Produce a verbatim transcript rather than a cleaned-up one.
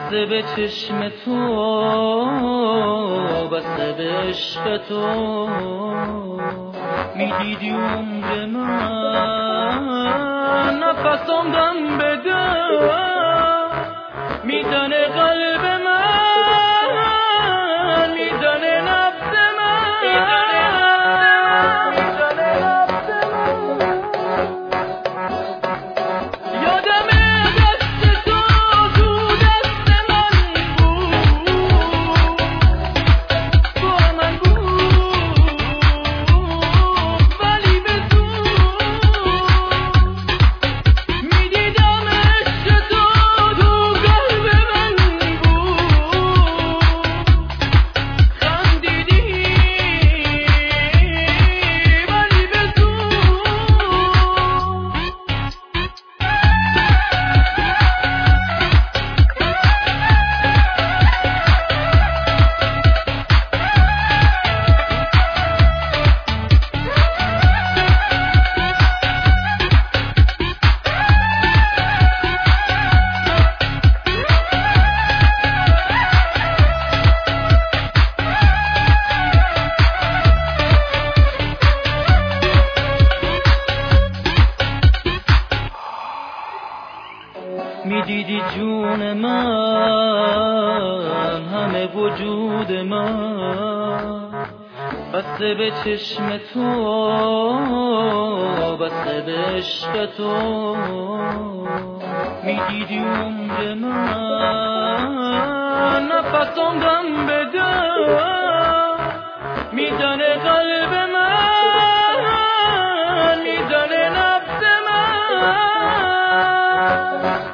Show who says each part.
Speaker 1: بسته به چشم تو، بسته به عشق تو، میدیدی عمر من نفسم دم به دم، میزنه قلب من، میزنه نبض من، میزنه نبض من. یادمه دست تو تو دست من بود، با من بود، ولی به تو میدیدم عشق تو تو قلب من بود. خندیدی ولی به تو میدیدی جون من، همه وجود من، بسته به چشم تو، بسته به عشق تو، میدیدی عمر من نفسم دم به دم، میزنه قلب من، میزنه نبض من.